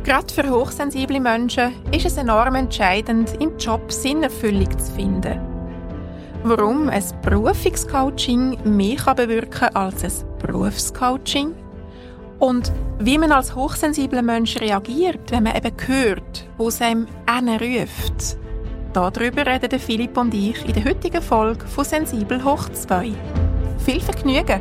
Gerade für hochsensible Menschen ist es enorm entscheidend, im Job Sinnerfüllung zu finden. Warum ein Berufungscoaching mehr bewirken kann als ein Berufscoaching? Und wie man als hochsensibler Mensch reagiert, wenn man eben hört, wo es einem ruft. Darüber reden Philipp und ich in der heutigen Folge von «Sensibel hoch 2». Viel Vergnügen!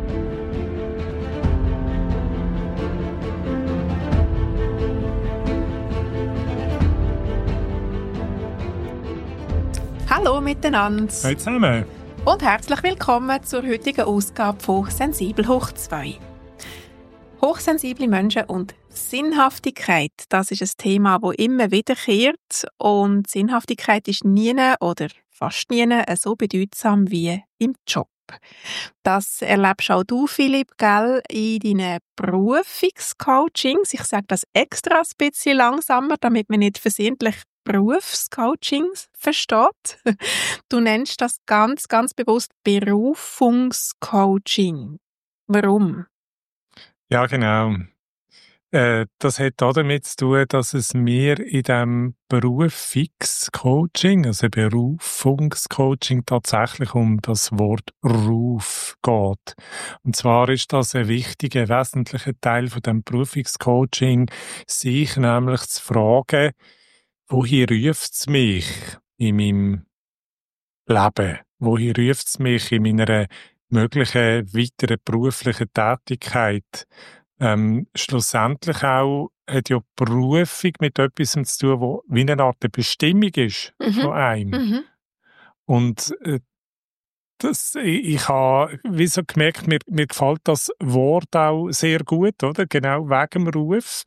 Hallo miteinander! Hallo zusammen! Und herzlich willkommen zur heutigen Ausgabe von «Sensibel hoch 2». Hochsensible Menschen und Sinnhaftigkeit, das ist ein Thema, das immer wiederkehrt. Und Sinnhaftigkeit ist nie oder fast nie so bedeutsam wie im Job. Das erlebst auch du, Philipp, gell, in deinen Berufungscoachings. Ich sage das extra ein bisschen langsamer, damit man nicht versehentlich Berufscoachings versteht. Du nennst das ganz, ganz bewusst Berufungscoaching. Warum? Ja, genau. Das hat damit zu tun, dass es mir in diesem Berufungscoaching, also Berufungscoaching, tatsächlich um das Wort Ruf geht. Und zwar ist das ein wichtiger, wesentlicher Teil von dem Berufungscoaching, sich nämlich zu fragen, wohin ruft es mich in meinem Leben? Wohin ruft es mich in meiner möglichen weiteren beruflichen Tätigkeit? Schlussendlich auch hat ja Berufung mit etwas zu tun, wo wie eine Art Bestimmung ist von einem. Und ich habe wie so gemerkt, mir gefällt das Wort auch sehr gut, oder? Genau wegen dem Ruf.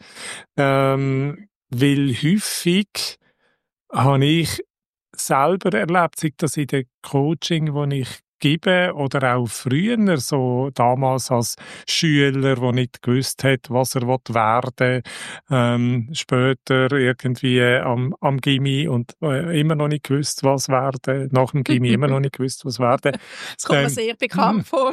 Weil häufig habe ich selber erlebt, sei das in dem Coaching, das ich gebe, oder auch früher, so damals als Schüler, der nicht gewusst hat, was er werden will, später irgendwie am Gymi und immer noch nicht gewusst, was werden, nach dem Gymi immer noch nicht gewusst, was werden. Das kommt mir sehr bekannt vor.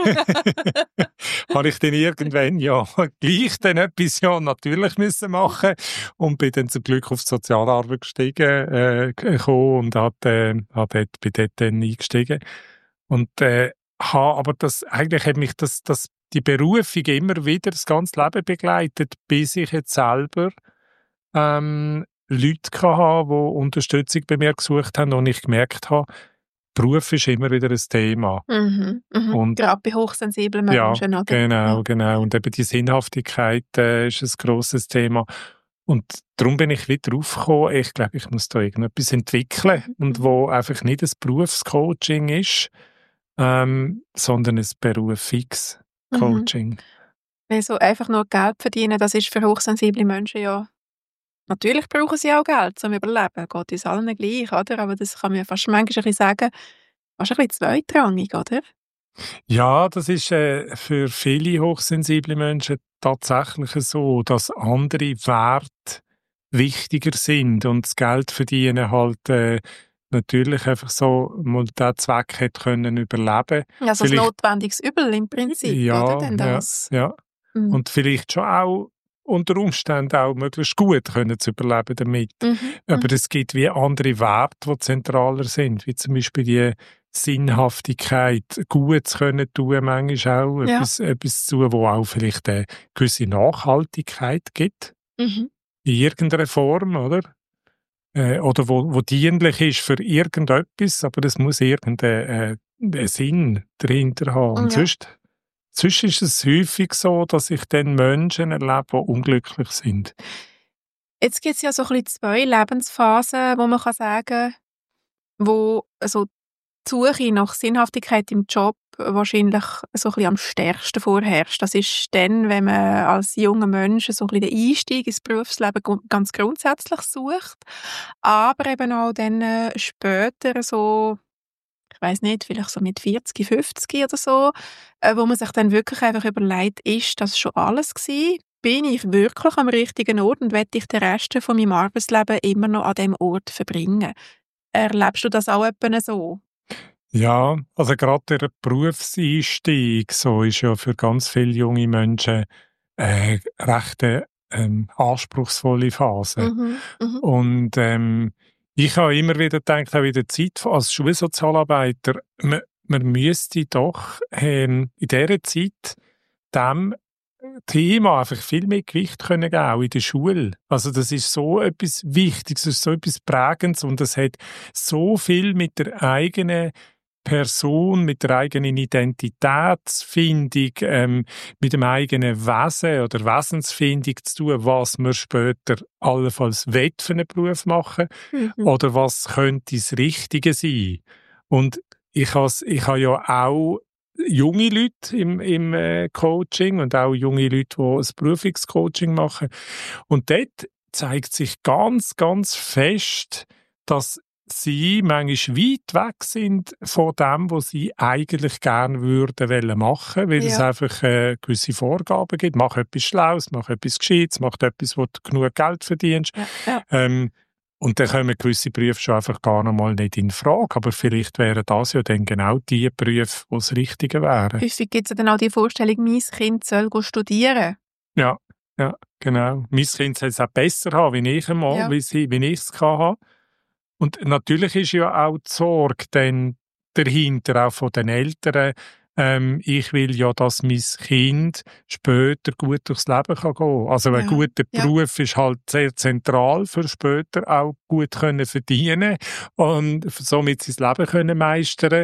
Habe ich dann irgendwann ja gleich dann etwas ja natürlich müssen machen und bin dann zum Glück auf die Sozialarbeit gekommen und bin dort dann eingestiegen. Und aber eigentlich hat mich die Berufung immer wieder das ganze Leben begleitet, bis ich jetzt selber Leute hatte, die Unterstützung bei mir gesucht haben und ich gemerkt habe, Beruf ist immer wieder ein Thema. Und gerade bei hochsensiblen Menschen, ja, oder? Genau. Und eben die Sinnhaftigkeit ist ein grosses Thema. Und darum bin ich wieder draufgekommen, ich glaube, ich muss da irgendetwas entwickeln und wo einfach nicht ein Berufscoaching ist, sondern ein Berufungscoaching. Weil so einfach nur Geld verdienen, das ist für hochsensible Menschen ja... Natürlich brauchen sie auch Geld zum Überleben, geht uns allen gleich, oder? Aber das kann man fast manchmal ein bisschen sagen, fast ein bisschen zweitrangig, oder? Ja, das ist für viele hochsensible Menschen tatsächlich so, dass andere Werte wichtiger sind und das Geld verdienen halt natürlich einfach so mal diesen Zweck hätte können überleben. Also ein notwendiges Übel im Prinzip, ja, oder? Denn das? Ja. Und vielleicht schon auch unter Umständen auch möglichst gut können zu überleben damit. Aber es gibt wie andere Werte, die zentraler sind, wie zum Beispiel die Sinnhaftigkeit, Gutes können tun, manchmal auch etwas zu tun, wo auch vielleicht eine gewisse Nachhaltigkeit gibt. In irgendeiner Form, oder? Oder wo dienlich ist für irgendetwas, aber es muss irgendeinen Sinn dahinter haben. Und sonst ist es häufig so, dass ich dann Menschen erlebe, die unglücklich sind. Jetzt gibt es ja so ein bisschen 2 Lebensphasen, wo man kann sagen, wo also die Suche nach Sinnhaftigkeit im Job wahrscheinlich so ein bisschen am stärksten vorherrscht. Das ist dann, wenn man als junger Mensch so ein bisschen den Einstieg ins Berufsleben ganz grundsätzlich sucht, aber eben auch dann später so, ich weiss nicht, vielleicht so mit 40, 50 oder so, wo man sich dann wirklich einfach überlegt, ist das schon alles gewesen? Bin ich wirklich am richtigen Ort und will ich den Rest von meinem Arbeitsleben immer noch an diesem Ort verbringen? Erlebst du das auch etwa so? Ja, also gerade der Berufseinstieg so ist ja für ganz viele junge Menschen recht anspruchsvolle Phase. Und ich habe immer wieder gedacht, auch in der Zeit als Schulsozialarbeiter, man müsste doch in dieser Zeit dem Thema einfach viel mehr Gewicht können geben, auch in der Schule. Also das ist so etwas Wichtiges, das ist so etwas Prägendes und das hat so viel mit der eigenen Person, mit der eigenen Identitätsfindung, mit dem eigenen Wesen oder Wesensfindung zu tun, was man später allenfalls will für einen Beruf machen oder was könnte das Richtige sein. Und ich habe ja auch junge Leute im Coaching und auch junge Leute, die ein Berufungscoaching machen. Und dort zeigt sich ganz, ganz fest, dass sie manchmal weit weg sind von dem, was sie eigentlich gerne würden machen, weil es einfach gewisse Vorgaben gibt. Mach etwas Schlaues, mach etwas Gescheites, mach etwas, wo du genug Geld verdienst. Und dann kommen gewisse Berufe schon einfach gar noch mal nicht in Frage. Aber vielleicht wären das ja dann genau die Berufe, die das Richtige wären. Häufig gibt es ja dann auch die Vorstellung, mein Kind soll studieren. Ja, genau. Mein Kind soll es auch besser haben, wie ich einmal, wie ich es hatte. Und natürlich ist ja auch die Sorge dann dahinter, auch von den Eltern, ich will ja, dass mein Kind später gut durchs Leben kann gehen. Also ein guter Beruf ist halt sehr zentral für später auch gut können verdienen und somit sein Leben können meistern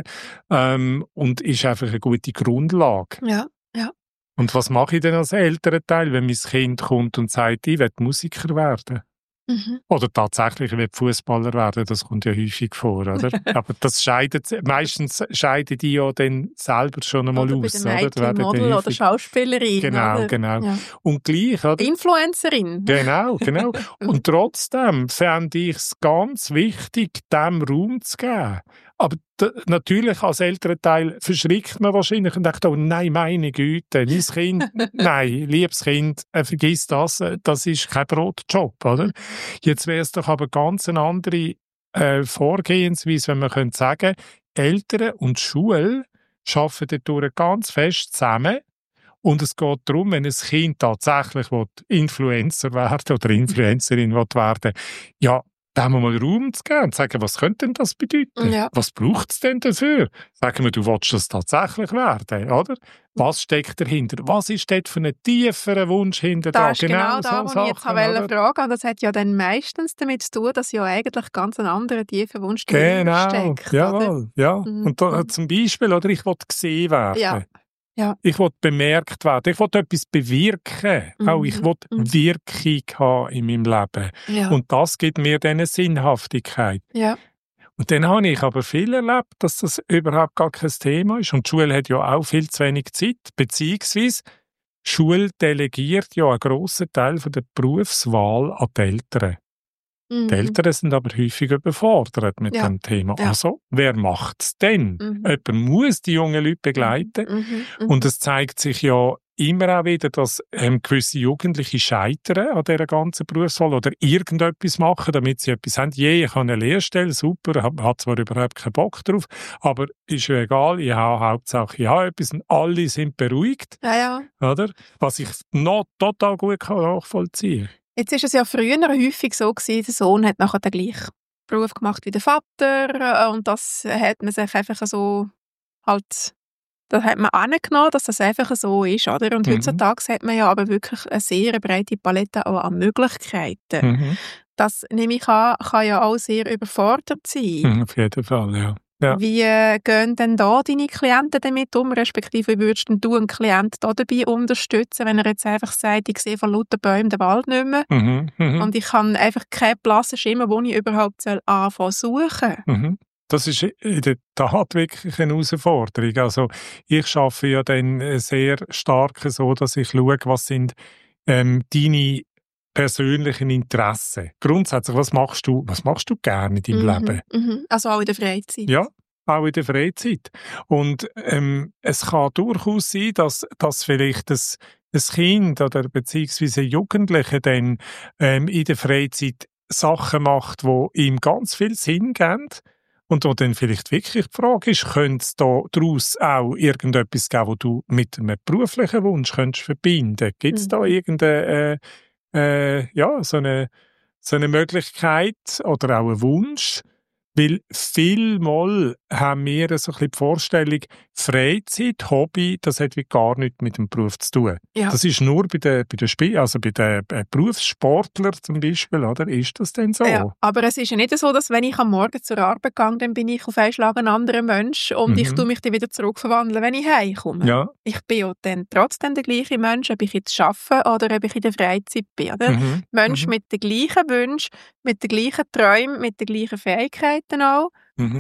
und ist einfach eine gute Grundlage. Ja. Und was mache ich denn als Elternteil, wenn mein Kind kommt und sagt, ich will Musiker werden? Oder tatsächlich will Fußballer werden, das kommt ja häufig vor, oder? Aber das meistens scheiden die ja dann selber schon einmal oder aus. Oder bei der Model oder Schauspielerin. Genau, oder? genau. Ja. Und gleich, oder? Influencerin. Genau. Und trotzdem fände ich es ganz wichtig, dem Raum zu geben. Aber natürlich als Elternteil verschrickt man wahrscheinlich und denkt, oh nein, meine Güte, mein Kind, nein, liebes Kind, vergiss das ist kein Brotjob, oder? Jetzt wäre es doch aber ganz eine andere Vorgehensweise, wenn man könnte sagen, Eltern und Schule arbeiten dadurch ganz fest zusammen. Und es geht darum, wenn ein Kind tatsächlich Influencer werden oder Influencerin werden, ja, da mal Raum zu geben und sagen, was könnte denn das bedeuten? Ja. Was braucht es denn dafür? Sagen wir, du willst das tatsächlich werden, oder? Was steckt dahinter? Was ist dort für einen tieferen Wunsch hinter da? Das ist genau da, was ich jetzt fragen. Und das hat ja dann meistens damit zu tun, dass ja eigentlich ganz einen anderen tiefen Wunsch dahinter steckt. Jawohl, ja. Und da, zum Beispiel, oder ich will gesehen werden. Ja. Ich will bemerkt werden. Ich will etwas bewirken. Auch ich will Wirkung haben in meinem Leben. Ja. Und das gibt mir dann eine Sinnhaftigkeit. Ja. Und dann habe ich aber viel erlebt, dass das überhaupt gar kein Thema ist. Und die Schule hat ja auch viel zu wenig Zeit. Beziehungsweise, die Schule delegiert ja einen grossen Teil von der Berufswahl an die Eltern. Die Eltern sind aber häufig überfordert mit dem Thema. Ja. Also, wer macht es denn? Jemand muss die jungen Leute begleiten. Und es zeigt sich ja immer auch wieder, dass gewisse Jugendliche scheitern an dieser ganzen Berufswahl oder irgendetwas machen, damit sie etwas haben. Ich habe eine Lehrstelle, super, habe zwar überhaupt keinen Bock drauf, aber ist ja egal, ich habe etwas und alle sind beruhigt. Ja. Oder? Was ich noch total gut nachvollziehen kann. Jetzt ist es ja früher häufig so gewesen, der Sohn hat nachher den gleichen Beruf gemacht wie der Vater und das hat man sich einfach so halt, das hat man angenommen, dass das einfach so ist, oder? Und heutzutage hat man ja aber wirklich eine sehr breite Palette auch an Möglichkeiten. Das, nehme ich an, kann ja auch sehr überfordert sein. Auf jeden Fall, ja. Ja. Wie gehen denn da deine Klienten damit um, respektive wie würdest du einen Klient da dabei unterstützen, wenn er jetzt einfach sagt, ich sehe von lauter Bäumen den Wald nicht mehr und ich habe einfach keinen blassen Schimmer, wo ich überhaupt anfangen zu suchen? Das ist in der Tat wirklich eine Herausforderung. Also ich arbeite ja dann sehr stark so, dass ich schaue, was sind deine persönlichen Interessen. Grundsätzlich, was machst du gerne in deinem Leben? Also auch in der Freizeit? Ja, auch in der Freizeit. Und es kann durchaus sein, dass vielleicht ein Kind oder beziehungsweise ein Jugendlicher dann in der Freizeit Sachen macht, die ihm ganz viel Sinn geben. Und wo dann vielleicht wirklich die Frage ist, könnte es daraus auch irgendetwas geben, was du mit einem beruflichen Wunsch verbinden könntest? Gibt es da irgendeine so eine Möglichkeit oder auch ein Wunsch, weil vielmal haben wir so ein bisschen die Vorstellung, Freizeit, Hobby, das hat wie gar nichts mit dem Beruf zu tun. Ja. Das ist nur bei den also bei den Berufssportlern zum Beispiel, oder? Ist das denn so? Ja, aber es ist ja nicht so, dass wenn ich am Morgen zur Arbeit gehe, dann bin ich auf einen Schlag ein anderer Mensch und ich tue mich dann wieder zurückverwandeln, wenn ich heimkomme. Ja. Ich bin ja dann trotzdem der gleiche Mensch, ob ich jetzt arbeite oder ob ich in der Freizeit bin. Oder? Mensch mit den gleichen Wünschen, mit den gleichen Träumen, mit den gleichen Fähigkeiten auch.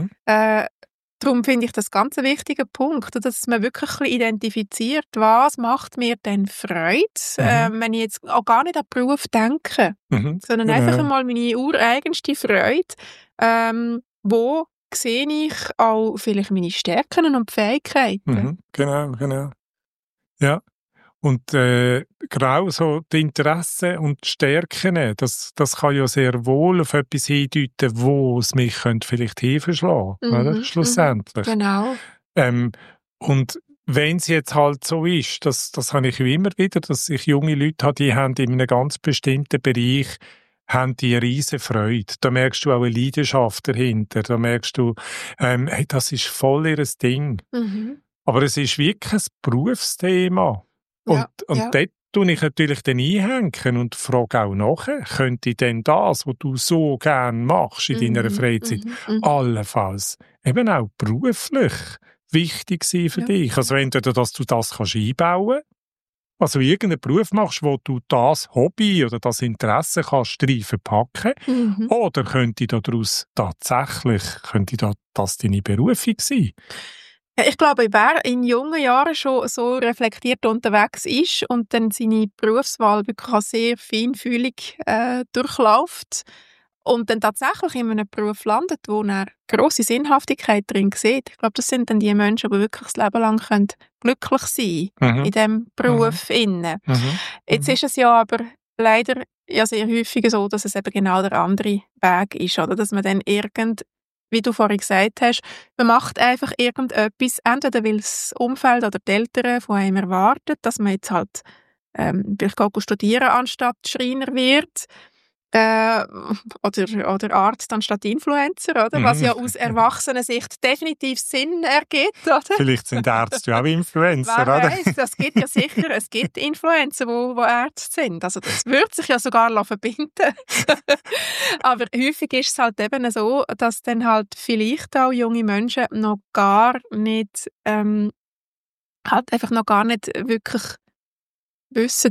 Darum finde ich das ganz ein wichtiger Punkt, dass man wirklich ein bisschen identifiziert, was macht mir denn Freude, wenn ich jetzt auch gar nicht an den Beruf denke, sondern einfach einmal meine ureigenste Freude, wo sehe ich auch vielleicht meine Stärken und Fähigkeiten. Genau. Ja. Und genau so die Interessen und die Stärken, das kann ja sehr wohl auf etwas hindeuten, wo es mich könnte vielleicht hinverschlagen, oder? Schlussendlich. Genau. Und wenn es jetzt halt so ist, das habe ich immer wieder, dass ich junge Leute habe, die haben in einem ganz bestimmten Bereich haben die riesen Freude. Da merkst du auch eine Leidenschaft dahinter. Da merkst du, hey, das ist voll ihr Ding. Aber es ist wirklich ein Berufsthema. Und dort tue ich natürlich dann einhängen und frage auch nachher, könnte denn das, was du so gerne machst in deiner Freizeit, allenfalls eben auch beruflich wichtig sein für dich? Also entweder, dass du das kannst einbauen, also irgendeinen Beruf machst, wo du das Hobby oder das Interesse kannst rein verpacken, oder könnte daraus tatsächlich, das deine Berufung sein? Ja, ich glaube, wer in jungen Jahren schon so reflektiert unterwegs ist und dann seine Berufswahl wirklich auch sehr feinfühlig durchläuft und dann tatsächlich in einem Beruf landet, wo er grosse Sinnhaftigkeit drin sieht. Ich glaube, das sind dann die Menschen, die wirklich das Leben lang können glücklich sein können in diesem Beruf. Jetzt ist es ja aber leider ja sehr häufig so, dass es eben genau der andere Weg ist, oder? Dass man dann wie du vorhin gesagt hast, man macht einfach irgendetwas, entweder weil das Umfeld oder die Eltern von einem erwarten, dass man jetzt halt vielleicht studieren anstatt Schreiner wird, oder Arzt anstatt Influencer, oder? Was ja aus Erwachsenensicht definitiv Sinn ergibt, oder? Vielleicht sind Ärzte ja auch Influencer, Wer oder? weiss, das gibt ja sicher, es gibt Influencer, die Ärzte sind. Also das würde sich ja sogar verbinden. Aber häufig ist es halt eben so, dass dann halt vielleicht auch junge Menschen noch gar nicht, halt einfach noch gar nicht wirklich wissen,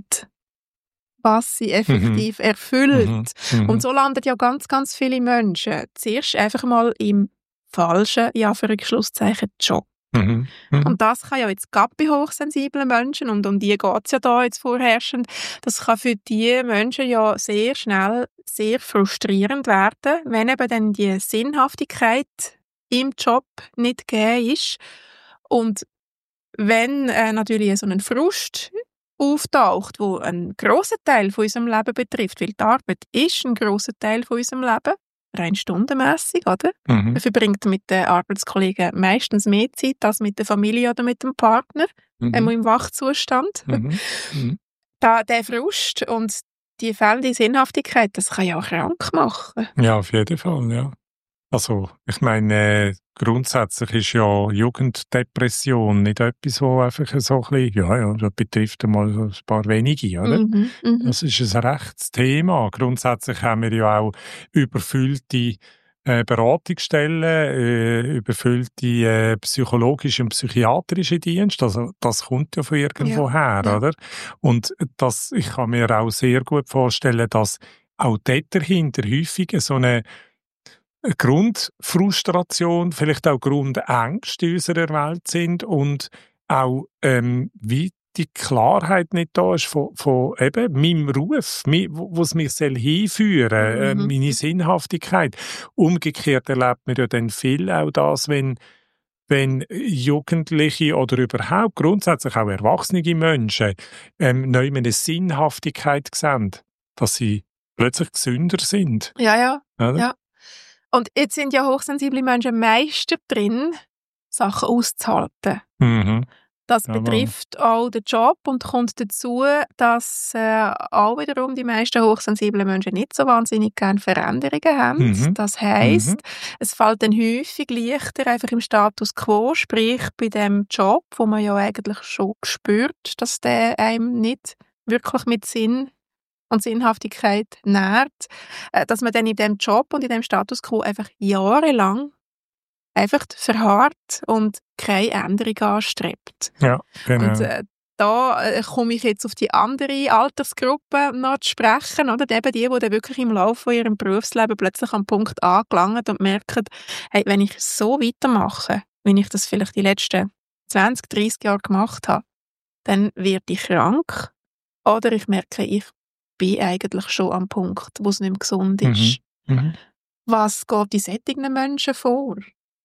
was sie effektiv erfüllt. Und so landen ja ganz, ganz viele Menschen zuerst einfach mal im falschen, in Anführungsschlusszeichen, Job. Und das kann ja jetzt gerade bei hochsensiblen Menschen, und um die geht es ja da jetzt vorherrschend, das kann für die Menschen ja sehr schnell sehr frustrierend werden, wenn eben dann die Sinnhaftigkeit im Job nicht gegeben ist. Und wenn natürlich so ein Frust auftaucht, wo einen grossen Teil von unserem Leben betrifft, weil die Arbeit ist ein grosser Teil von unserem Leben, rein stundenmässig, oder? Man verbringt mit den Arbeitskollegen meistens mehr Zeit als mit der Familie oder mit dem Partner, im Wachzustand. Der Frust und die fehlende Sinnhaftigkeit, das kann ja auch krank machen. Ja, auf jeden Fall, ja. Also, ich meine, grundsätzlich ist ja Jugenddepression nicht etwas, wo einfach so ein bisschen, das betrifft einmal so ein paar wenige, oder? Das ist ein rechtes Thema. Grundsätzlich haben wir ja auch überfüllte Beratungsstellen, überfüllte psychologische und psychiatrische Dienste. Also, das kommt ja von irgendwo her, oder? Und ich kann mir auch sehr gut vorstellen, dass auch dort dahinter häufig so eine Grundfrustration, vielleicht auch Grundängste in unserer Welt sind und auch wie die Klarheit nicht da ist von eben meinem Ruf, wo es mich hinführen soll, meine Sinnhaftigkeit. Umgekehrt erlebt man ja dann viel auch das, wenn Jugendliche oder überhaupt grundsätzlich auch erwachsene Menschen neu eine Sinnhaftigkeit sehen, dass sie plötzlich gesünder sind. Ja. Oder? Ja. Und jetzt sind ja hochsensible Menschen Meister drin, Sachen auszuhalten. Das betrifft auch den Job und kommt dazu, dass auch wiederum die meisten hochsensiblen Menschen nicht so wahnsinnig gerne Veränderungen haben. Das heisst, es fällt dann häufig leichter einfach im Status quo, sprich bei dem Job, wo man ja eigentlich schon spürt, dass der einem nicht wirklich mit Sinn und Sinnhaftigkeit nährt, dass man dann in dem Job und in dem Status quo einfach jahrelang einfach verharrt und keine Änderung anstrebt. Ja, genau. Und da komme ich jetzt auf die andere Altersgruppe noch zu sprechen, oder? Eben die dann wirklich im Laufe von ihrem Berufsleben plötzlich am Punkt angelangt und merken, hey, wenn ich so weitermache, wie ich das vielleicht die letzten 20, 30 Jahre gemacht habe, dann werde ich krank oder ich merke, ich bin eigentlich schon am Punkt, wo es nicht mehr gesund ist. Was geht in solchen Menschen vor?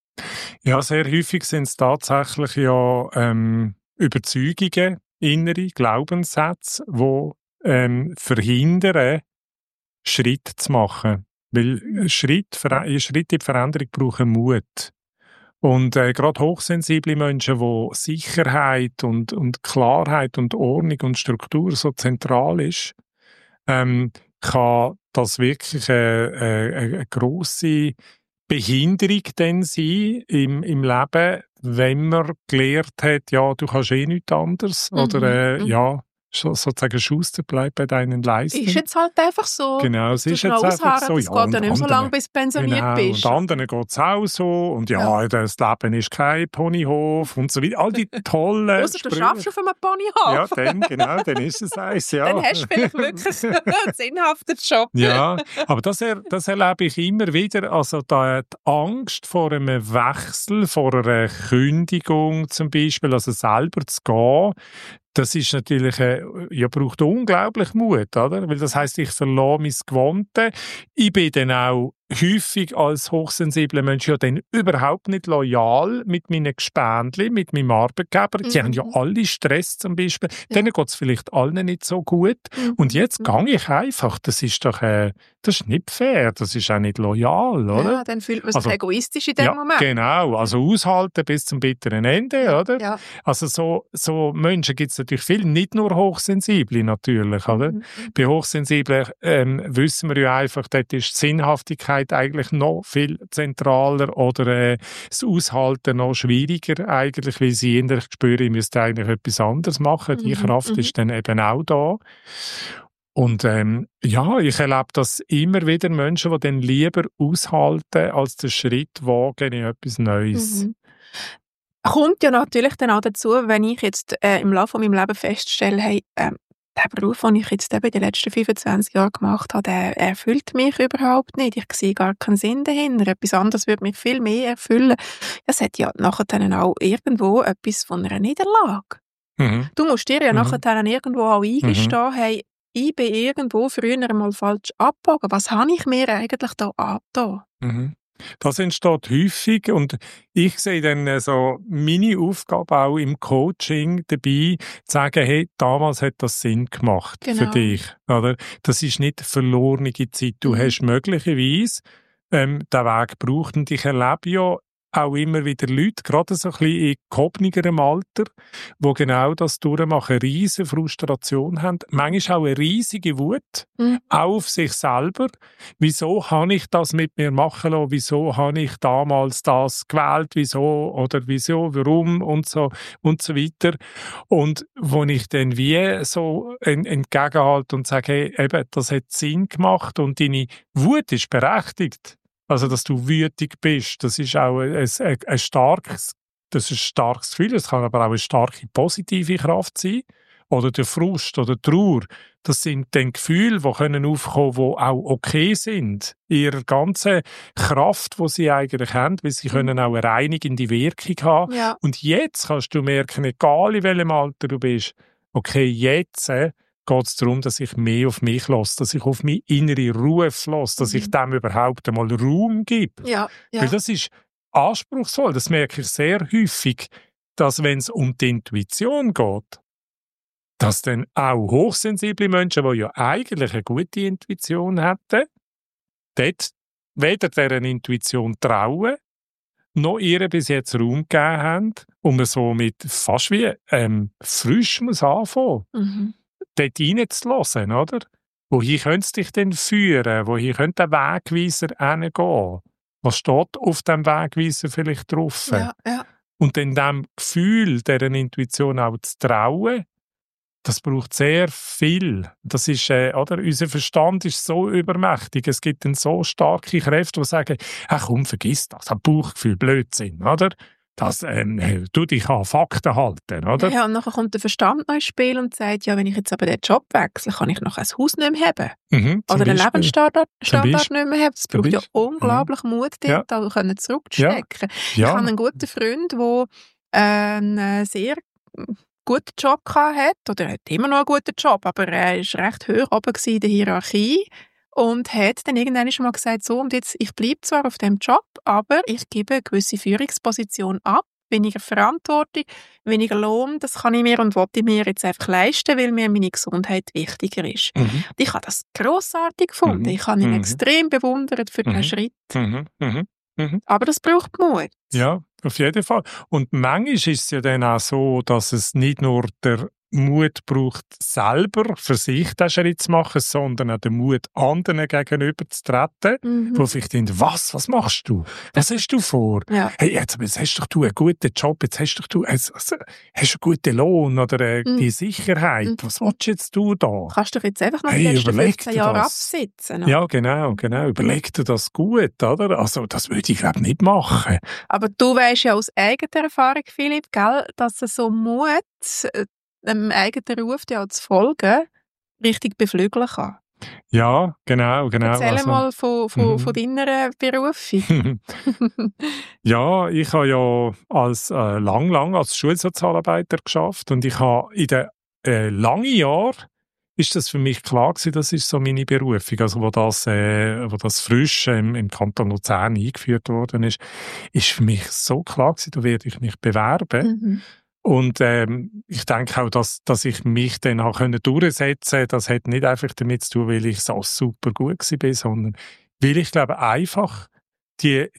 Ja, sehr häufig sind es tatsächlich ja Überzeugungen, innere Glaubenssätze, die verhindern, Schritt zu machen. Weil Schritt in die Veränderung brauchen Mut. Und gerade hochsensible Menschen, wo Sicherheit und Klarheit und Ordnung und Struktur so zentral ist, kann das wirklich eine grosse Behinderung dann sein im Leben, wenn man gelernt hat, ja, du kannst eh nichts anderes. Oder ja, sozusagen Schuster bleibt bei deinen Leistungen. Ist jetzt halt einfach so. Genau, es ist jetzt einfach so. Es geht ja nicht so lange, bis du pensioniert bist. Und anderen geht es auch so. Und ja, das Leben ist kein Ponyhof und so weiter. All die tollen Ausser du schaffst auf einem Ponyhof. Ja, dann ist es eins, ja. Dann hast du vielleicht wirklich einen sinnhaften Job. Ja, aber das erlebe ich immer wieder. Also die Angst vor einem Wechsel, vor einer Kündigung zum Beispiel, also selber zu gehen, das ist natürlich, braucht unglaublich Mut, oder? Weil das heisst, ich verlasse mein Gewohnte. Ich bin dann auch häufig als hochsensibler Mensch ja dann überhaupt nicht loyal mit meinen Gespendli, mit meinem Arbeitgeber. Die haben ja alle Stress zum Beispiel. Ja. Denen geht es vielleicht allen nicht so gut. Und jetzt gehe ich einfach. Das ist doch das ist nicht fair. Das ist auch nicht loyal, oder? Ja, dann fühlt man sich egoistisch in dem Moment. Genau. Also aushalten bis zum bitteren Ende, oder? Ja. Also so Menschen gibt es natürlich viel, nicht nur Hochsensible natürlich, oder? Bei Hochsensiblen wissen wir ja einfach, dort ist die Sinnhaftigkeit eigentlich noch viel zentraler oder das Aushalten noch schwieriger eigentlich, weil sie innerlich spüren, ich müsste eigentlich etwas anderes machen. Die Kraft ist dann eben auch da. Und ich erlebe das immer wieder Menschen, die dann lieber aushalten, als den Schritt wagen in etwas Neues. Kommt ja natürlich dann auch dazu, wenn ich jetzt im Laufe meines Lebens feststelle, hey, der Beruf, den ich jetzt eben in den letzten 25 Jahren gemacht habe, der erfüllt mich überhaupt nicht. Ich sehe gar keinen Sinn dahinter. Etwas anderes würde mich viel mehr erfüllen. Das hat ja nachher dann auch irgendwo etwas von einer Niederlage. Du musst dir ja nachher dann irgendwo auch eingestehen, hey, ich bin irgendwo früher einmal falsch abgebogen. Was habe ich mir eigentlich da angetan? Das entsteht häufig und ich sehe dann so meine Aufgabe auch im Coaching dabei, zu sagen, hey, damals hat das Sinn gemacht für dich. Oder? Das ist nicht verlorene Zeit. Du hast möglicherweise den Weg gebraucht und ich erlebe ja auch immer wieder Leute, gerade so ein bisschen in gehobenerem Alter, die genau das durchmachen, eine riesige Frustration haben, manchmal auch eine riesige Wut, auch auf sich selber. Wieso habe ich das mit mir machen lassen? Wieso habe ich damals das gewählt? Wieso? Oder wieso? Warum? Und so weiter. Und wo ich dann wie so entgegenhalte und sage, hey, eben, das hat Sinn gemacht und deine Wut ist berechtigt. Also, dass du wütig bist, das ist auch ein starkes Gefühl. Es kann aber auch eine starke positive Kraft sein. Oder der Frust oder die Trauer. Das sind dann Gefühle, die können aufkommen, die auch okay sind. In ihrer ganzen Kraft, die sie eigentlich haben, weil sie können auch eine reinigende Wirkung haben. Ja. Und jetzt kannst du merken, egal in welchem Alter du bist, okay, jetzt geht es darum, dass ich mehr auf mich lasse, dass ich auf meine innere Ruhe lasse, dass ich dem überhaupt einmal Raum gebe. Ja. Weil das ist anspruchsvoll, das merke ich sehr häufig, dass wenn es um die Intuition geht, dass dann auch hochsensible Menschen, die ja eigentlich eine gute Intuition hätten, dort weder deren Intuition trauen, noch ihr bis jetzt Raum gegeben haben und man so mit fast wie frisch muss anfangen, dort reinzulassen, oder? Wohin könnte es dich denn führen? Wohin könnte der Wegweiser hingehen? Was steht auf dem Wegweiser vielleicht drauf? Ja, ja. Und dann dem Gefühl, dieser Intuition auch zu trauen, das braucht sehr viel. Das ist, oder? Unser Verstand ist so übermächtig. Es gibt dann so starke Kräfte, die sagen, ach komm, vergiss das, ein Bauchgefühl, Blödsinn, oder? Das, du dich an Fakten halten, oder? Ja, und nachher kommt der Verstand noch ins Spiel und sagt, ja, wenn ich jetzt aber den Job wechsle, kann ich noch ein Haus nicht mehr haben. Oder den Lebensstandard nicht mehr haben. Das braucht ja unglaublich Mut, dort auch zurückzustecken. Ja. Ich habe einen guten Freund, der einen sehr guten Job hat, oder er hat immer noch einen guten Job, aber er war recht hoch oben in der Hierarchie und hat dann irgendwann schon mal gesagt, so, und jetzt, ich bleibe zwar auf dem Job, aber ich gebe eine gewisse Führungsposition ab, weniger Verantwortung, weniger Lohn, das kann ich mir und wollte mir jetzt einfach leisten, weil mir meine Gesundheit wichtiger ist. Ich habe das grossartig gefunden. Ich habe ihn extrem bewundert für diesen Schritt. Aber das braucht Mut. Ja, auf jeden Fall. Und manchmal ist es ja dann auch so, dass es nicht nur der Mut braucht, selber für sich den Schritt zu machen, sondern auch den Mut, anderen gegenüber zu treten, wo vielleicht denken, was machst du? Was hast du vor? Ja. Hey, jetzt hast doch du einen guten Job, jetzt hast du einen guten Lohn oder die Sicherheit. Was willst du jetzt da? Kannst du jetzt einfach noch die letzten 15 Jahre absitzen? Ja, genau. Überleg dir das gut, oder? Also, das würde ich, glaube ich, nicht machen. Aber du weisst ja aus eigener Erfahrung, Philipp, gell, dass so Mut, einem eigenen Ruf ja zu folgen, richtig beflügeln kann. Ja, genau. Erzähl mal von deiner Berufung. Ja, ich habe ja lang als Schulsozialarbeiter geschafft und ich habe in den langen Jahren ist das für mich klar gewesen, das ist so meine Berufung. Also wo das frisch im Kanton Luzern eingeführt worden ist für mich so klar gewesen, da werde ich mich bewerben. Und ich denke auch, dass ich mich dann auch durchsetzen konnte. Das hat nicht einfach damit zu tun, weil ich so super gut war, sondern weil ich glaube einfach die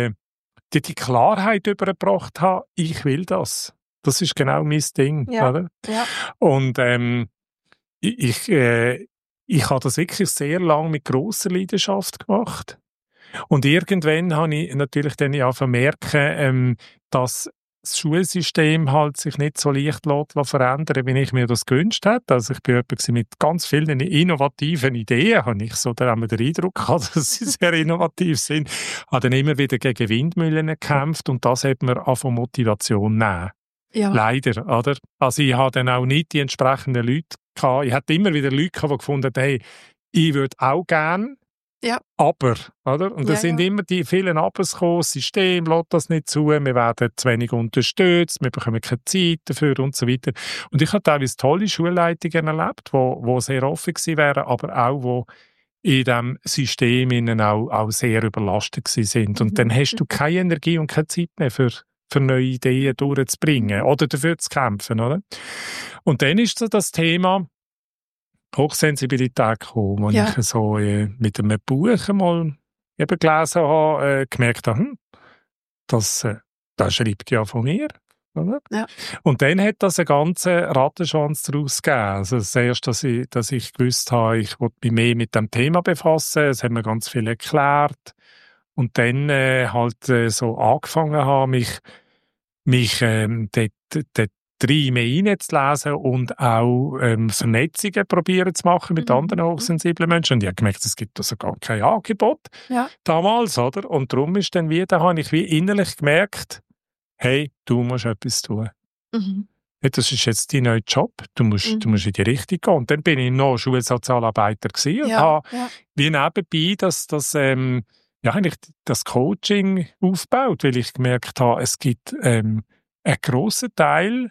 Klarheit übergebracht habe, ich will das. Das ist genau mein Ding. Ja. Oder? Ja. Und ich habe das wirklich sehr lange mit grosser Leidenschaft gemacht. Und irgendwann habe ich natürlich dann ja merken, dass das Schulsystem halt sich nicht so leicht verändern, wie ich mir das gewünscht hätte. Also ich bin jemand mit ganz vielen innovativen Ideen, habe ich so den Eindruck gehabt, dass sie sehr innovativ sind. Habe dann immer wieder gegen Windmühlen gekämpft und das hat mir von Motivation nehmen. Ja. Leider, oder? Also ich habe dann auch nicht die entsprechenden Leute gehabt. Ich hatte immer wieder Leute gehabt, die gefunden haben, hey, ich würde auch gerne, ja. aber, oder? Und da sind immer die vielen Abers gekommen, das System lässt das nicht zu, wir werden zu wenig unterstützt, wir bekommen keine Zeit dafür und so weiter. Und ich habe teilweise tolle Schulleitungen erlebt, die sehr offen gewesen wären, aber auch, die in diesem System ihnen auch sehr überlastet sind. Und dann hast du keine Energie und keine Zeit mehr für neue Ideen durchzubringen oder dafür zu kämpfen, oder? Und dann ist so das Thema Hochsensibilität gekommen, wo ich so mit einem Buch mal eben gelesen habe, gemerkt habe, das schreibt ja von mir. Oder? Ja. Und dann hat das einen ganzen Rattenschwanz daraus gegeben. Also das erste, dass ich gewusst habe, ich wollte mich mehr mit dem Thema befassen. Es hat mir ganz viel erklärt. Und dann so angefangen habe, mich dort rein mehr reinzulesen und auch Vernetzungen probieren zu machen mit anderen hochsensiblen Menschen. Und ich habe gemerkt, es gibt also gar kein Angebot damals, oder? Und darum ist dann habe ich wie innerlich gemerkt, hey, du musst etwas tun. Das ist jetzt dein neuer Job, du musst in die Richtung gehen. Und dann bin ich noch Schulsozialarbeiter gewesen und habe wie nebenbei eigentlich das Coaching aufgebaut, weil ich gemerkt habe, es gibt einen grossen Teil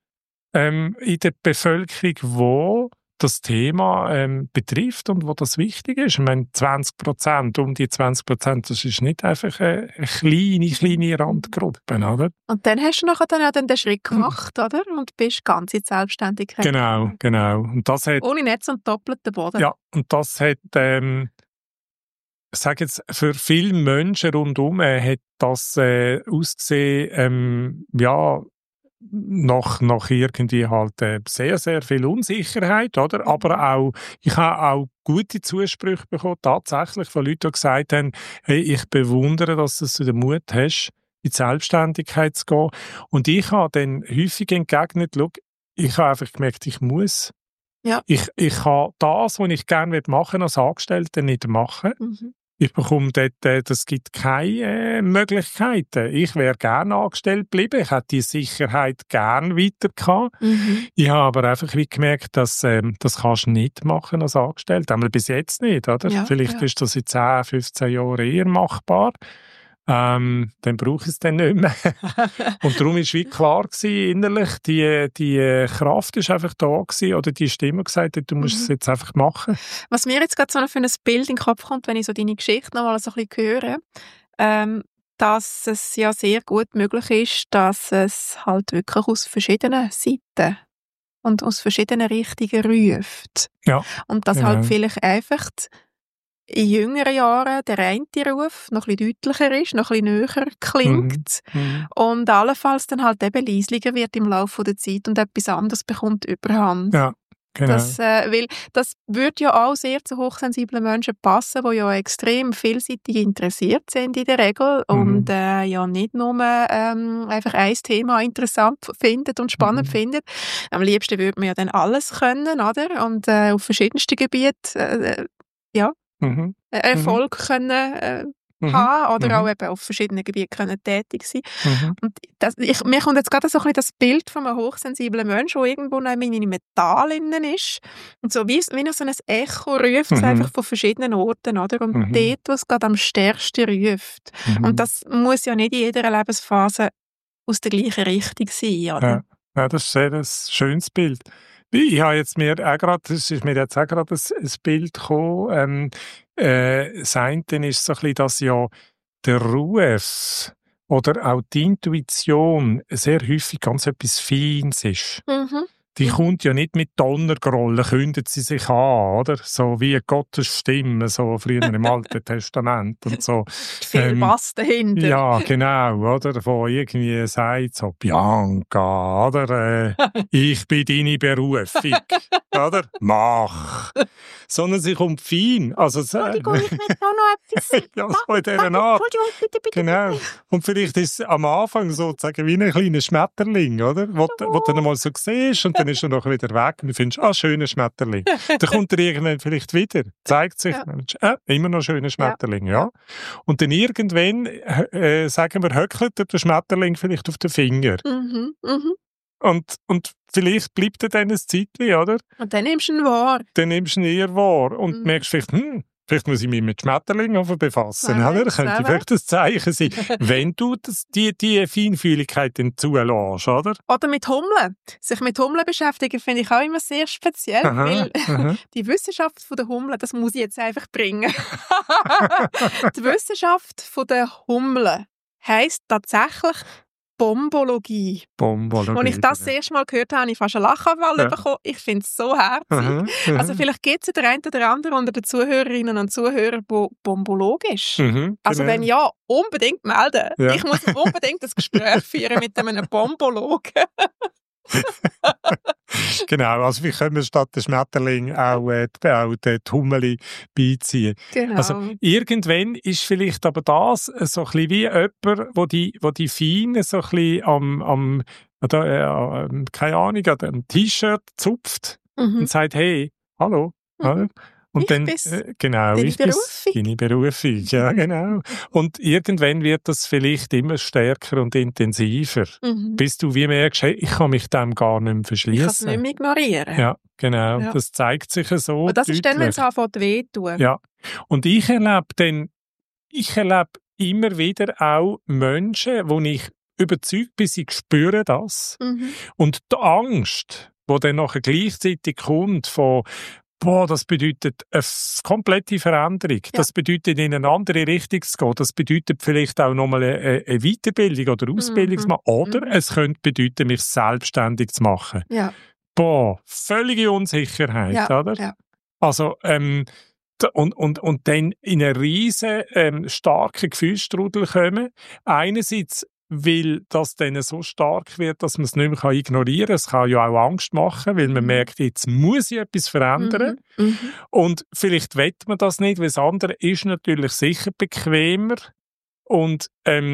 in der Bevölkerung, wo das Thema betrifft und wo das wichtig ist. Ich meine, 20%, um die 20%, das ist nicht einfach eine kleine Randgruppe, oder? Und dann hast du nachher dann den Schritt gemacht, oder? Und bist ganz in die Selbstständigkeit. Genau. Und das hat, ohne Netz und doppelten Boden. Ja, und das hat sage jetzt, für viele Menschen rundherum hat das ausgesehen, nach irgendwie halt sehr, sehr viel Unsicherheit, oder? Aber auch, ich habe auch gute Zusprüche bekommen, tatsächlich von Leuten, die gesagt haben, hey, ich bewundere, dass du den Mut hast, in die Selbstständigkeit zu gehen. Und ich habe dann häufig entgegnet, schau, ich habe einfach gemerkt, ich muss. Ja. Ich kann das, was ich gerne machen als Angestellter, nicht machen. Mhm. Ich bekomme dort, das gibt keine Möglichkeiten. Ich wäre gerne angestellt geblieben. Ich hätte die Sicherheit gerne weiter gehabt. Mhm. Ich habe aber einfach wie gemerkt, dass das kannst du nicht machen als Angestellter. Aber bis jetzt nicht, oder? Ja, Vielleicht ist das in 10, 15 Jahren eher machbar. Dann brauche ich es dann nicht mehr. Und darum war wie klar gewesen, innerlich, die Kraft ist einfach da gewesen, oder die Stimme gesagt hat, du musst es jetzt einfach machen. Was mir jetzt gerade so für ein Bild in den Kopf kommt, wenn ich so deine Geschichte noch mal so ein bisschen höre, dass es ja sehr gut möglich ist, dass es halt wirklich aus verschiedenen Seiten und aus verschiedenen Richtungen ruft. Ja, und dass halt vielleicht einfach in jüngeren Jahren der eine Ruf noch ein bisschen deutlicher ist, noch ein bisschen näher klingt und allenfalls dann halt eben leislicher wird im Laufe der Zeit und etwas anderes bekommt Überhand. Ja, genau. Weil das würde ja auch sehr zu hochsensiblen Menschen passen, die ja extrem vielseitig interessiert sind in der Regel und ja nicht nur einfach ein Thema interessant findet und spannend findet. Am liebsten würde man ja dann alles können, oder? Und auf verschiedensten Gebieten Erfolg können haben oder auch eben auf verschiedenen Gebieten können tätig sein. Und mir kommt jetzt gerade so ein bisschen das Bild von einem hochsensiblen Menschen, der irgendwo noch in einem Metall innen ist und so wie noch so ein Echo ruft es einfach von verschiedenen Orten, oder? Und dort, wo es gerade am stärksten ruft. Und das muss ja nicht in jeder Lebensphase aus der gleichen Richtung sein, oder? Ja, das ist sehr ein schönes Bild. Ich habe jetzt mir auch gerade, das ist mir jetzt auch gerade ein Bild gekommen. Das eine ist so ein bisschen, dass ja der Ruf oder auch die Intuition sehr häufig ganz etwas Feines ist. Die kommt ja nicht mit Donnergrollen, kündet sie sich an, oder? So wie Gottes Stimme, so früher im Alten Testament und so. Viel Bass dahinter. Ja, genau, oder? Wo irgendwie sagt so, Bianca, oder? Ich bin deine Berufung, oder? Mach! Sondern sie kommt fein. Also, Entschuldigung, ich möchte auch noch etwas sagen. Ja, so in dieser Art. Entschuldigung, bitte. Genau. Und vielleicht ist es am Anfang sozusagen wie ein kleiner Schmetterling, oder? Wo du dann mal so siehst und dann ist er noch wieder weg und du findest, schöner Schmetterling. Dann kommt er irgendwann vielleicht wieder, zeigt sich, immer noch schöner Schmetterling, ja. Und dann irgendwann, sagen wir, höckelt der Schmetterling vielleicht auf den Finger. Und vielleicht bleibt er dann ein Zeitchen, oder? Und dann nimmst du ihn wahr. Dann nimmst du ihn eher wahr und merkst vielleicht, vielleicht muss ich mich mit Schmetterlingen befassen. Oder? Das könnte vielleicht ein Zeichen sein, wenn du die Feinfühligkeit dann zulässt, oder? Oder mit Hummeln. Sich mit Hummeln beschäftigen, finde ich auch immer sehr speziell, weil die Wissenschaft von der Hummeln, das muss ich jetzt einfach bringen. Die Wissenschaft von der Hummeln heisst tatsächlich Bombologie. Als ich das erste Mal gehört habe, habe ich fast einen Lachanfall bekommen. Ich finde es so herzig. Also vielleicht gibt es den einen oder anderen unter den Zuhörerinnen und Zuhörern, der Bombolog ist. Also wenn ja, unbedingt melden. Ja. Ich muss unbedingt ein Gespräch führen mit einem Bombologen. Genau, also wie können wir statt der Schmetterling auch die Hummeli beiziehen. Genau. Also irgendwann ist vielleicht aber das so ein bisschen wie jemand, wo die Feinen so ein bisschen keine Ahnung, an einem T-Shirt zupft und sagt, hey, hallo, und dann, genau, deine Berufung, ja, genau. Und irgendwann wird das vielleicht immer stärker und intensiver, bis du wie merkst, hey, ich kann mich dem gar nicht mehr verschließen. Ich kann es nicht mehr ignorieren. Ja, genau. Ja. Das zeigt sich so. Und das deutlich. Ist dann, wenn es anfängt weh zu tun. Ja. Und ich erlebe immer wieder auch Menschen, wo ich überzeugt bin, sie spüren das. Und die Angst, die dann nachher gleichzeitig kommt von das bedeutet eine komplette Veränderung. Ja. Das bedeutet, in eine andere Richtung zu gehen. Das bedeutet vielleicht auch nochmal eine Weiterbildung oder Ausbildung zu machen. Oder es könnte bedeuten, mich selbstständig zu machen. Ja. Völlige Unsicherheit, oder? Ja. Also, und dann in einen riesen starken Gefühlsstrudel kommen. Einerseits, weil das dann so stark wird, dass man es nicht mehr ignorieren kann. Es kann ja auch Angst machen, weil man merkt, jetzt muss ich etwas verändern. Und vielleicht will man das nicht, weil das andere ist natürlich sicher bequemer. Und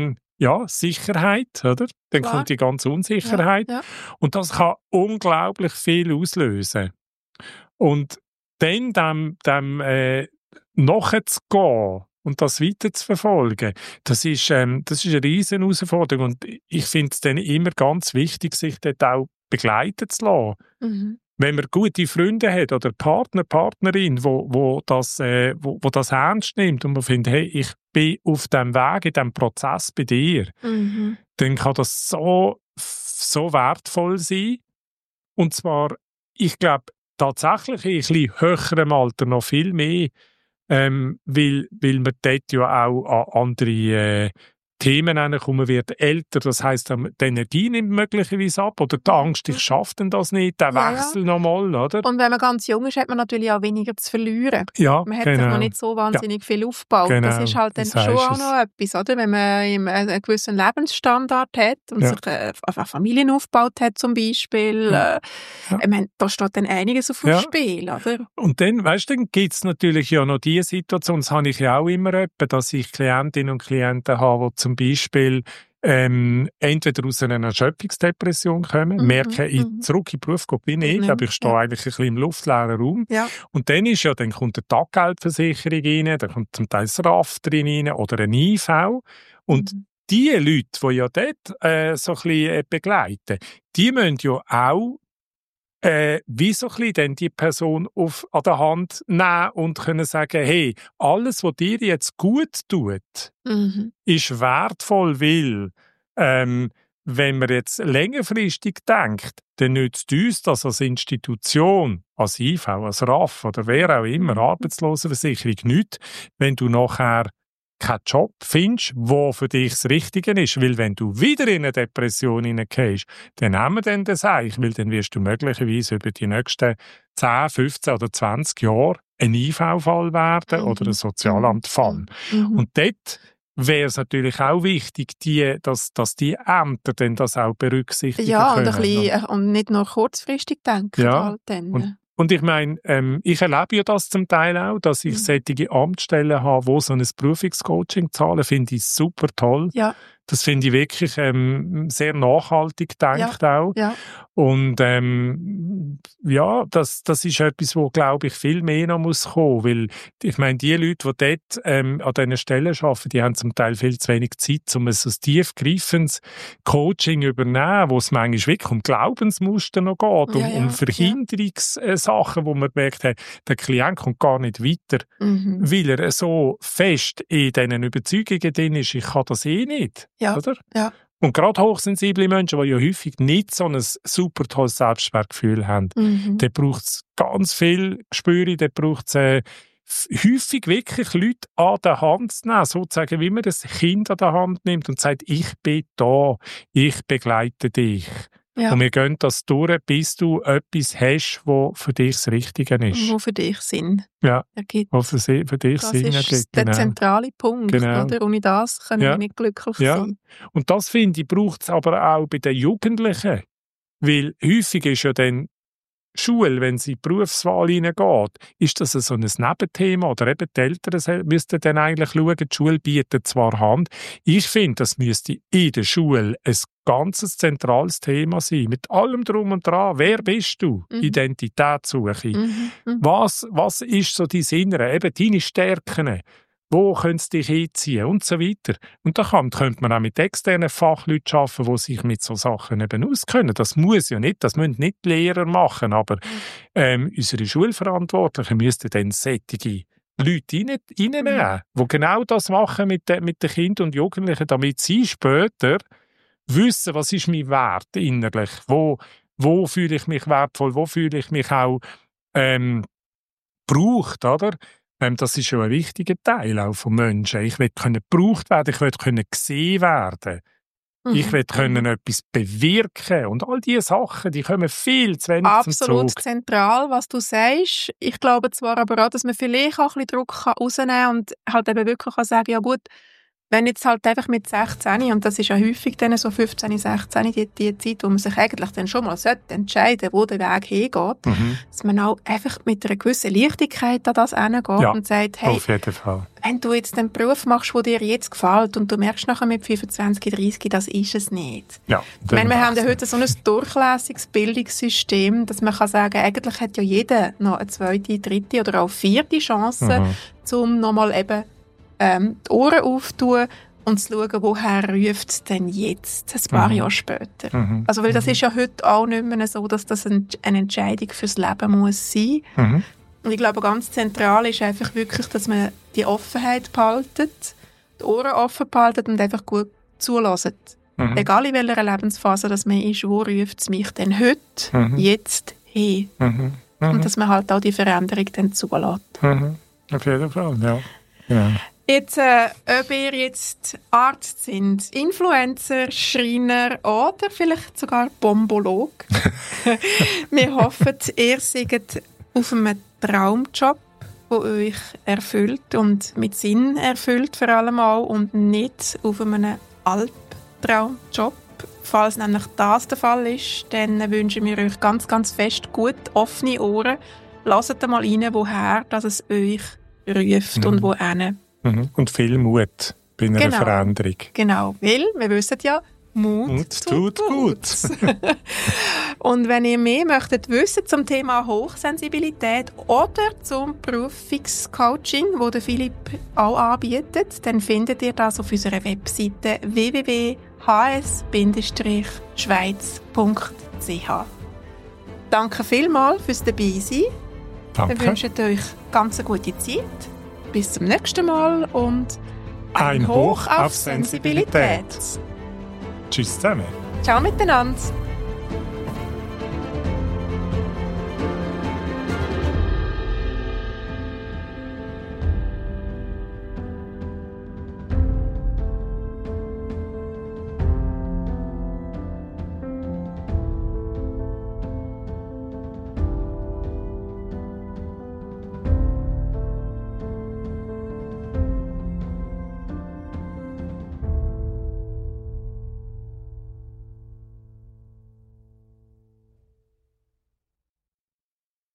Sicherheit, oder? Dann kommt die ganze Unsicherheit. Ja. Und das kann unglaublich viel auslösen. Und dann dem nachzugehen und das weiter zu verfolgen, das ist eine riesen Herausforderung. Und ich finde es dann immer ganz wichtig, sich dort auch begleiten zu lassen. Wenn man gute Freunde hat oder Partner, Partnerin, wo das ernst nimmt und man findet, hey, ich bin auf dem Weg, in diesem Prozess bei dir, dann kann das so wertvoll sein. Und zwar, ich glaube, tatsächlich in ein bisschen höherem Alter noch viel mehr, weil man dort ja auch an andere Themen kommen wird, älter, das heisst, die Energie nimmt möglicherweise ab oder die Angst, ich schaffe denn das nicht, der Wechsel nochmal, oder? Und wenn man ganz jung ist, hat man natürlich auch weniger zu verlieren. Ja, man hat sich noch nicht so wahnsinnig viel aufgebaut. Genau, das ist halt dann schon auch noch etwas, oder? Wenn man einen gewissen Lebensstandard hat und sich eine Familie aufgebaut hat zum Beispiel, ich meine, da steht dann einiges auf dem Spiel, oder? Und dann, weißt du, dann gibt es natürlich ja noch die Situation, das habe ich ja auch immer etwa, dass ich Klientinnen und Klienten habe, die zum Beispiel entweder aus einer Erschöpfungsdepression kommen, merken, ich zurück in den Beruf bin ich, aber ich stehe eigentlich ein bisschen im luftleeren Raum. Ja. Und dann kommt eine Taggeldversicherung rein, dann kommt zum Teil das RAF rein oder ein IV. Und die Leute, die ja dort so ein bisschen begleiten, die müssen ja auch wie so ein bisschen dann die Person an der Hand nehmen und können sagen, hey, alles, was dir jetzt gut tut, ist wertvoll, weil wenn man jetzt längerfristig denkt, dann nützt uns das als Institution, als IV, als RAF oder wer auch immer, Arbeitslosenversicherung, nichts, wenn du nachher keinen Job findest, der für dich das Richtige ist. Weil wenn du wieder in eine Depression hineingehst, dann haben wir dann das eigentlich, weil dann wirst du möglicherweise über die nächsten 10, 15 oder 20 Jahre ein IV-Fall werden oder ein Sozialamtfall. Und dort wäre es natürlich auch wichtig, dass die Ämter dann das auch berücksichtigen können. Und ein bisschen, und nicht nur kurzfristig denken. Halt dann. Und ich meine, ich erlebe ja das zum Teil auch, dass ich solche Amtsstellen habe, die so ein Berufungscoaching zahlen, finde ich super toll. Ja. Das finde ich wirklich sehr nachhaltig gedacht auch. Ja. Und das ist etwas, wo, glaube ich, viel mehr noch muss kommen. Weil, ich meine, die Leute, die dort an diesen Stellen arbeiten, die haben zum Teil viel zu wenig Zeit, um ein so tiefgreifendes Coaching zu übernehmen, wo es manchmal wirklich um Glaubensmuster noch geht, um Verhinderungssachen, wo man merkt, hey, der Klient kommt gar nicht weiter, weil er so fest in diesen Überzeugungen drin ist, ich kann das eh nicht. Ja. Oder? Ja. Und gerade hochsensible Menschen, die ja häufig nicht so ein super tolles Selbstwertgefühl haben, da braucht es ganz viel Gespür, da braucht es häufig wirklich Leute an der Hand zu nehmen, sozusagen, wie man ein Kind an der Hand nimmt und sagt, ich bin da, ich begleite dich. Ja. Und wir gehen das durch, bis du etwas hast, was für dich das Richtige ist. Wo für dich Sinn ergibt. Wo für dich Sinn ergibt. Das ist der zentrale Punkt. Oder? Ohne das können wir nicht glücklich sein. Und das, finde ich, braucht es aber auch bei den Jugendlichen. Weil häufig ist ja dann Schule, wenn sie in die Berufswahl hineingeht, ist das so ein Nebenthema oder eben die Eltern müssten dann eigentlich schauen, die Schule bietet zwar Hand. Ich finde, das müsste in der Schule ein ganzes zentrales Thema sein, mit allem Drum und Dran. Wer bist du? Identitätssuche. Was ist so dein Innere? Eben deine Stärken. Wo können sie dich hinziehen und so weiter. Und da könnte man auch mit externen Fachleuten arbeiten, die sich mit so Sachen eben auskennen. Das muss ja nicht, das müssen nicht die Lehrer machen, aber unsere Schulverantwortlichen müssten dann solche Leute reinnehmen, die genau das machen mit den Kindern und Jugendlichen, damit sie später wissen, was ist mein Wert innerlich, wo fühle ich mich wertvoll, wo fühle ich mich auch gebraucht, oder? Das ist ja ein wichtiger Teil auch von Menschen. Ich will gebraucht werden, ich will gesehen werden. Ich will können etwas bewirken. Und all diese Sachen, die kommen viel zu wenig zum Zug. Absolut zentral, was du sagst. Ich glaube zwar aber auch, dass man vielleicht auch ein bisschen Druck rausnehmen kann und halt eben wirklich kann sagen, ja gut, wenn jetzt halt einfach mit 16, und das ist ja häufig dann so 15, 16, die Zeit, wo man sich eigentlich dann schon mal entscheiden sollte, wo der Weg hingeht, dass man auch einfach mit einer gewissen Leichtigkeit an das hingeht und sagt, hey, auf jeden Fall. Wenn du jetzt den Beruf machst, der dir jetzt gefällt und du merkst nachher mit 25, 30, das ist es nicht. Ja, wir haben ja heute so ein durchlässiges Bildungssystem, dass man kann sagen, eigentlich hat ja jeder noch eine zweite, dritte oder auch vierte Chance, um nochmal eben die Ohren aufzutun und zu schauen, woher ruft es denn jetzt, ein paar Jahre später. Also, weil das ist ja heute auch nicht mehr so, dass das eine Entscheidung fürs Leben muss sein. Und ich glaube, ganz zentral ist einfach wirklich, dass man die Offenheit behaltet, die Ohren offen behaltet und einfach gut zulässt. Egal in welcher Lebensphase das man ist, wo ruft es mich denn heute, jetzt hin? Und dass man halt auch die Veränderung dann zulässt. Auf jeden Fall, ja. Ja. Jetzt, ob ihr jetzt Arzt sind, Influencer, Schreiner oder vielleicht sogar Bombolog. Wir hoffen, ihr seid auf einem Traumjob, der euch erfüllt und mit Sinn erfüllt vor allem auch und nicht auf einem Albtraumjob. Falls nämlich das der Fall ist, dann wünschen wir euch ganz, ganz fest gut offene Ohren. Lasst mal rein, woher dass es euch ruft und wohin. Und viel Mut bei einer Veränderung. Genau, weil wir wissen ja, Mut tut gut. Und wenn ihr mehr möchtet wissen zum Thema Hochsensibilität oder zum Berufungscoaching, wo der Philipp auch anbietet, dann findet ihr das auf unserer Webseite www.hs-schweiz.ch. Danke vielmals fürs Dabeisein. Danke. Wir wünschen euch ganz eine gute Zeit. Bis zum nächsten Mal und ein Hoch auf Sensibilität. Tschüss zusammen. Ciao miteinander.